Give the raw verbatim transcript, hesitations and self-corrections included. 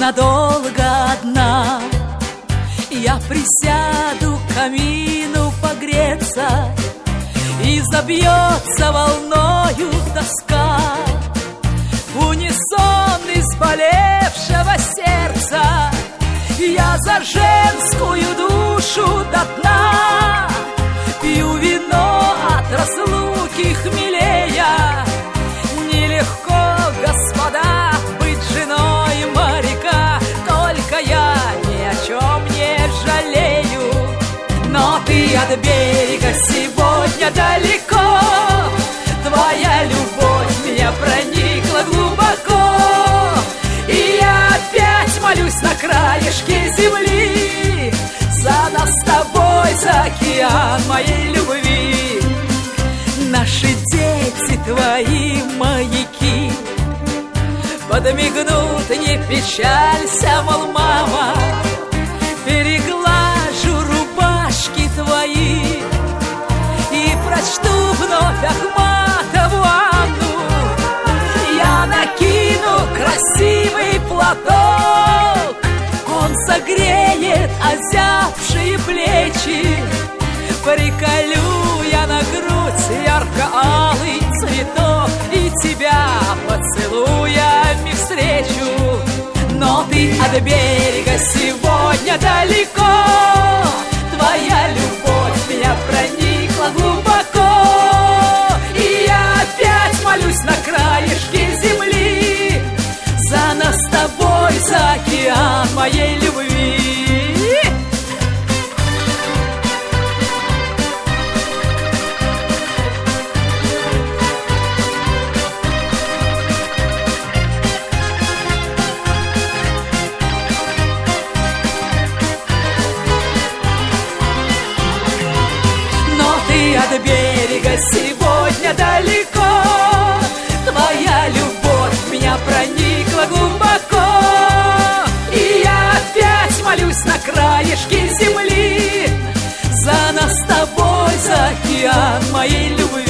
надолго одна. Я присяду к камину погреться, и забьется волною тоска в унисон изболевшего сердца. Я за женскую душу до дна пью вино от разлуки хмелея. Нелегко, господа, быть женой моряка, только я ни о чем не жалею. Но ты от берега сегодня далеко, твоя любовь меня проникла глубоко, и я опять молюсь на краешке земли за нас с тобой, за океан моей любви. Наши дети твои маяки подмигнут, не печалься, мол, мама, переглажу рубашки твои и прочту вновь Ахматову Анну. Я накину красивый платок, он согреет озябшие плечи. Приколю я на грудь ярко-алый цветок и тебя поцелуями встречу. Но ты от берега сегодня далеко, твоя любовь меня проникла глубоко, и я опять молюсь на краешке земли за нас с тобой, за океан моей любви. От берега сегодня далеко, твоя любовь меня проникла глубоко, и я опять молюсь на краешке земли за нас с тобой, за океан моей любви.